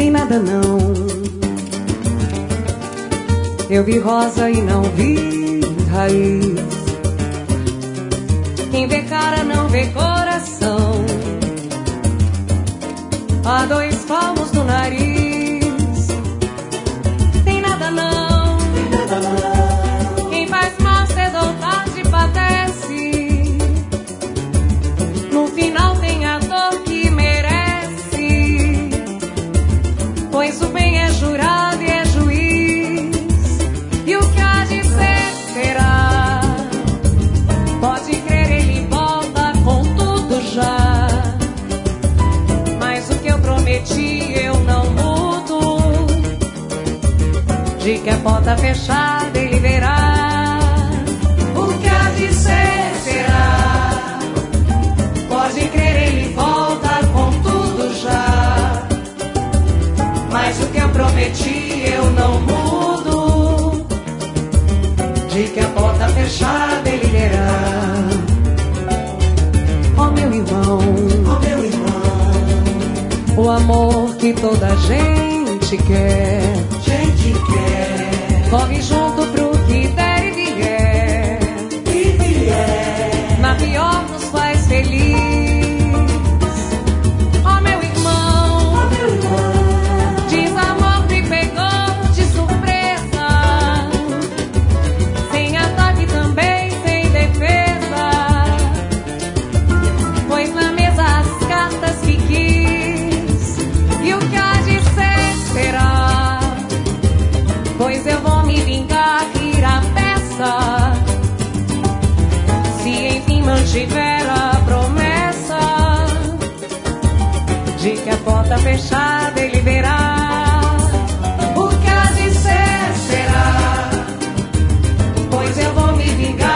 tem nada não. Eu vi rosa e não vi raiz. Quem vê cara não vê coração. Há dois palmos no nariz. Tem nada não. Quem faz mal cedo ou tarde padece. No final tem a dor que merece. Pois o bem é jurado e é juiz. E o que há de ser será. Pode crer, ele volta com tudo já. Mas o que eu prometi eu não mudo. De que a porta fechada ele verá. O que há de ser será. Pode crer, ele volta com tudo já. Mas o que eu prometi eu não mudo. De que a porta fechada ele verá. Ó meu irmão, o amor que toda gente quer, corre junto pro que der e vier, na pior nos faz feliz. Ó meu irmão, desamor me pegou de surpresa, sem ataque também sem defesa, pois na mesa as cartas que quis. E o que há de ser será. Pois eu vou me vingar, rir a peça. Se enfim mantiver a promessa de que a porta fechada ele verá. O que há de ser será. Pois eu vou me vingar.